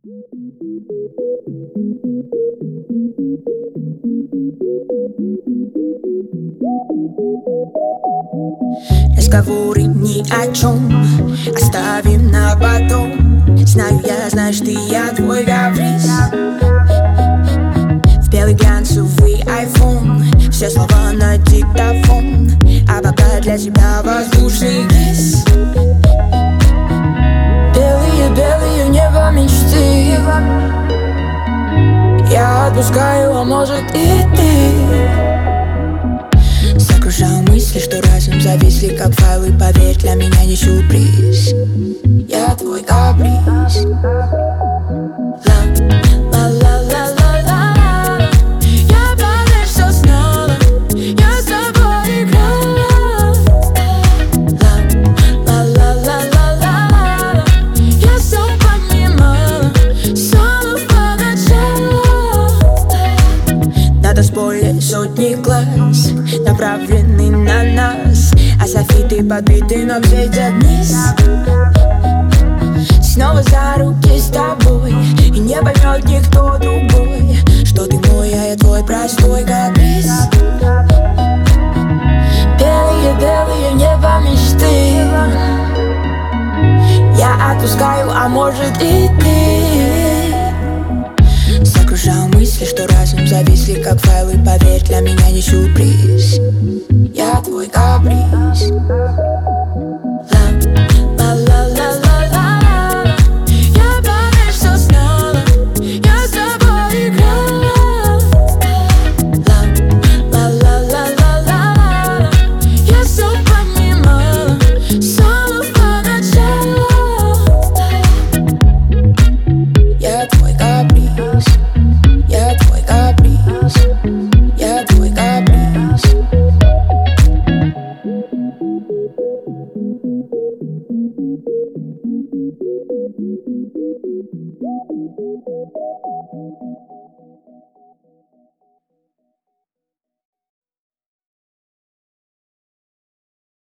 Разговоры ни о чем оставим на потом. Знаю я, знаешь ты, я твой каприз. В белый глянцевый айфон, все слова на диктофон, а пока для тебя воздушный кис. Белые небо мечты я отпускаю, а может и ты. Загружаю мысли, что разом зависли, как файлы. Поверь, для меня не сюрприз. Я твой каприз. Ла-ла-ла-ла-ла-ла. Я поверь, что знала, я с тобой играла. Ла-ла-ла-ла-ла-ла. Я все понимала с самого начала. На танцполе сотни глаз направлены на нас, а софиты подбиты, но светят вниз. Снова за руки с тобой, и не поймет никто другой, что ты мой, а я твой простой каприз. Белые небо мечты я отпускаю, а может и ты. Загружаю мысли, что разом зависли, как файлы. Поверь, для меня не сюрприз. Я твой каприз. Ла-ла-ла-ла-ла-ла. Я поверь, что знала, я с тобой играла. Ла-ла-ла-ла-ла-ла. Я все понимала с самого начала. Я твой каприз. Я твой каприз. Я твой каприз.